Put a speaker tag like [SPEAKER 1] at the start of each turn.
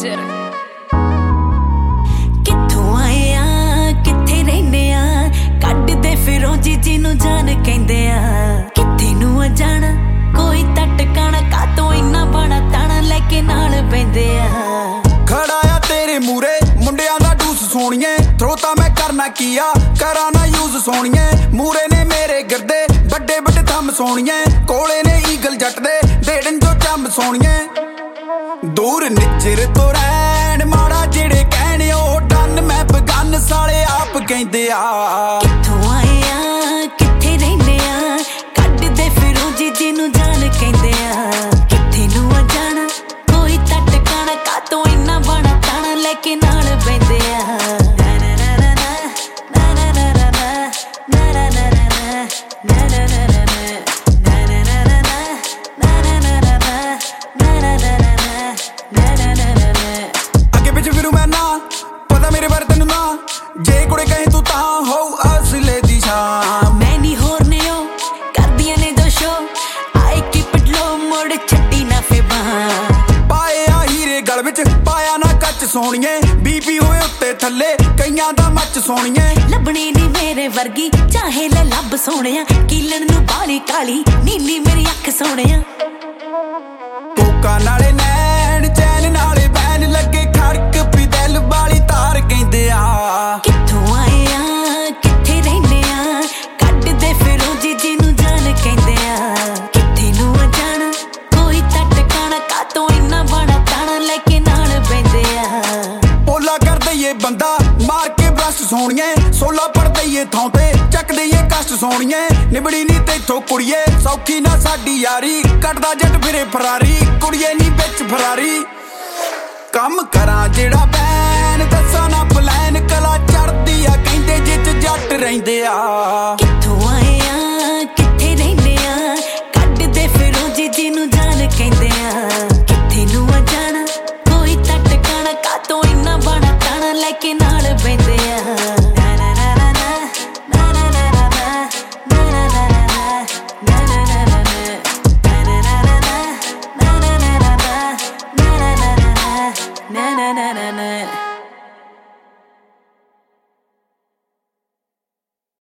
[SPEAKER 1] major
[SPEAKER 2] कित्थों आए आ कित्थे रहिंदे आ कड्डदे फिरों जिन्नू जान कहंदे आ कित्थे नूं आ जाना कोई तां टकाना कातों इन्ना बड़ा ताना लैके नाल पैंदे आ
[SPEAKER 3] खड़ा आ तेरे मूरे मुंडियां दा डूस सोहणिए थ्रोता मैं करना कीआ करा ना यूज सोहणिए मूरे ने मेरे गिरदे बड़े बड़े थंब सोहणिए कोले ने ईगल जट दे डेड़न जो चंब सोहणिए दूर निचर तो रैन माड़ा जेड़े कहने ओ डन मैं बगन साले आप कहंदे आ
[SPEAKER 2] कित्थों आए आ कित्थे रहिंदे आ कड्डदे फिरों जिन्नू जान कहंदे आ कित्थे नूं आ जाना कोई तां टकाना कातों इन्ना बड़ा ताना लैके नाल पैंदे आ
[SPEAKER 3] अगे पिछ फिरू मैं ना पता मेरे बारे तेनू ना जे कुड़े कहीं तू तां हो असले दी शान
[SPEAKER 2] मैं नी होरने ओ करदियां ने जो show I keep it low मोड़ छड्डी ना फेबा
[SPEAKER 3] पाए आ हीरे गल विच पाया ना कच सोहणिए बीपी होए उत्ते थल्ले कईयां दा मच सोहणिए
[SPEAKER 2] लभणी नी मेरे वर्गी चाहे ले लब सोहणिया कीलण नूं बाली काली नीली मेरी अख सोहणिया
[SPEAKER 3] कोका नाले नैन चैन नाले बैन लगे खड़क पी दिल वाली तार कहंदे आ
[SPEAKER 2] कित्थों आए आ कित्थे रहिंदे आ कड्डदे फिरों जिन्नू जान कहंदे आ कित्थे नूं आ जाना कोई तां टकाना कातों इन्ना बड़ा ताना लैके नाल पैंदे आ
[SPEAKER 3] पोला कर दईए बंदा मार के ब्रश सोहणिए सोला पड़ दईए थां ते ਚੱਕ ਦਈਏ ਕਸ਼ਟ ਸੋਹਣੀਏ ਨਿਬੜੀ ਨੀ ਤੇਥੋਂ ਕੁੜੀਏ ਸੌਖੀ ਨਾ ਸਾਡੀ ਯਾਰੀ ਕੱਟਦਾ ਜੱਟ ਫਿਰੇ ਫਰਾਰੀ ਕੁੜੀਏ ਨੀ ਵਿੱਚ ਫਰਾਰੀ ਕੰਮ ਕਰਾਂ ਜਿਹੜਾ ਬੈਨ ਦੱਸਾਂ ਨਾ ਪਲਾਨ ਕਲਾ ਚੜਦੀ ਆ ਕਹਿੰਦੇ ਜਿੱਚ ਜੱਟ ਰਹਿੰਦੇ ਆ